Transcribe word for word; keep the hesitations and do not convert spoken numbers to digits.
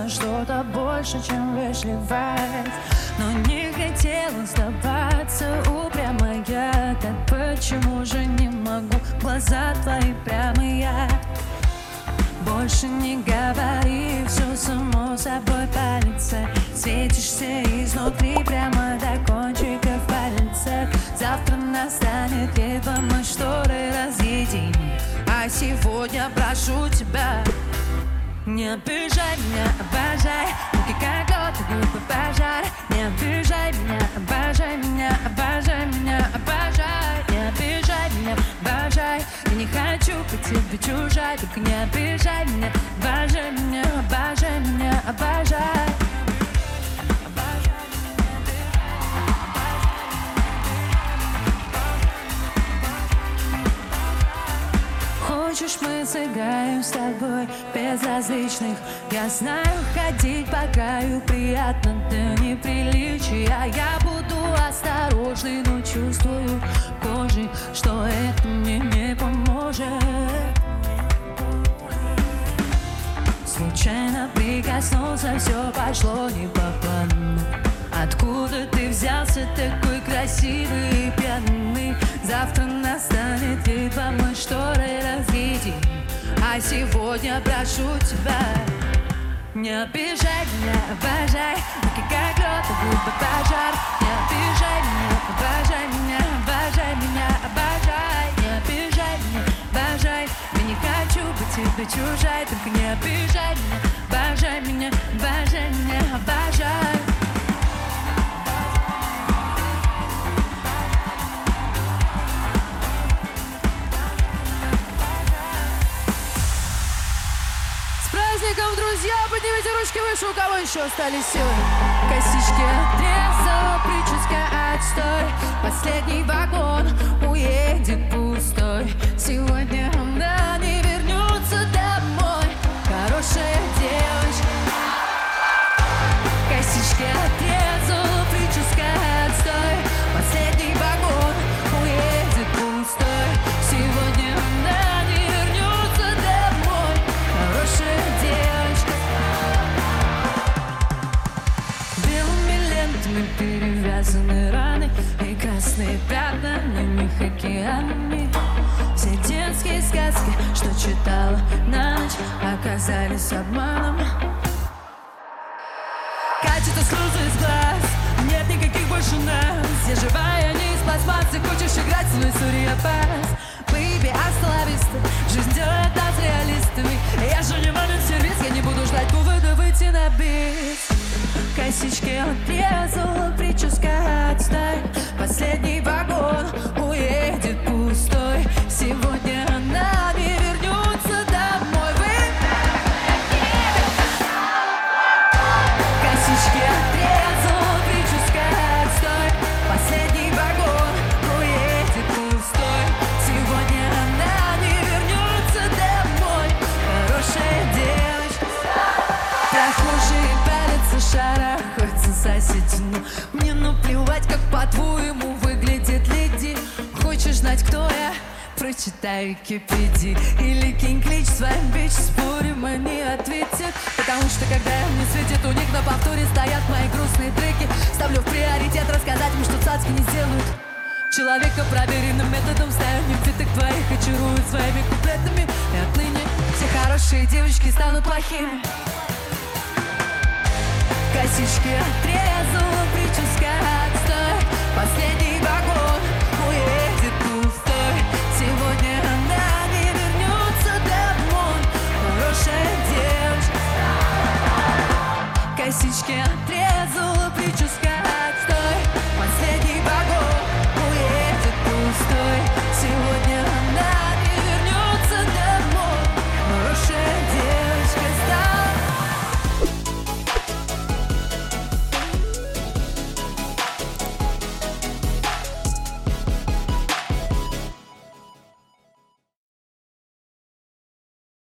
на что-то больше, чем вежливость. Но не хотела сдаваться, упрямая. Так почему же не могу? Глаза твои прямые. Больше не говори, все само собой палится. Светишься изнутри прямо до кончиков пальцев. Завтра настанет, едва мы шторы разъединим. А сегодня прошу тебя, не обижай меня, обожай. Руки как лед, губы пожар. Не обижай меня, обожай меня, обожай меня, обожай. Не обижай меня, обожай. Я не хочу быть тебе чужой, только не обижай меня, обожай меня, обожай меня, обожай. Хочешь, мы сыграем с тобой безразличных? Я знаю, ходить по краю приятно до неприличия. Я буду осторожный, но чувствую кожей, что это мне не поможет. Случайно прикоснулся, все пошло не по плану. Откуда ты взялся такой красивый и пьяный? Завтра настанет, едва мы шторы разъединим. А сегодня прошу тебя, не обижай меня, обожай. Руки как лед, губы пожар. Не обижай меня, обожай меня, обожай меня, обожай. Не обижай меня, обожай. Я не хочу быть тебе чужой, только не обижай меня, обожай меня, обожай меня, обожай. Друзья, поднимите ручки выше, у кого еще остались силы. Косички отрезала, прическа отстой. Последний вагон уедет пустой. Сегодня она не вернется домой. Хорошая девочка. Косички отрезала, прическа отстой. Последний вагон уедет пустой. Сегодня она не вернется домой. Хорошая девочка. Перевязаны раны и красные пятна на них океанами. Все детские сказки, что читала на ночь, оказались обманом. Катятся слезы из глаз, нет никаких больше нас. Я живая, не из пластмассы, хочешь играть со мной сурья-пас. Бэйби, остановись, жизнь делает нас реалистами. Я же не момент сервис, я не буду ждать повода выйти на бис. Косички отрезала, прическа отстой. Последний вагон уедет пустой. Сегодня она не вернется домой. Вы... Косички отрезала, прическа отстой. Последний вагон уедет пустой. Сегодня она не вернется домой. Хорошая девочка. Прохожие палятся, шарахаются соседи. Мне наплевать, как по-твоему выглядит леди. Хочешь знать, кто я? Прочитай Википедии. Или кинь клич своим бич, спорим, они ответят. Потому что когда мне светит, у них на повторе стоят мои грустные треки. Ставлю в приоритет рассказать им, что цацки не сделают человека проверенным методом. Ставлю фиток твоих, очаруют своими куплетами. И отныне все хорошие девочки станут плохими. Косички отрезала, прическа отстой. Последний вагон уедет пустой. Сегодня она не вернется домой. Хорошая девочка. Косички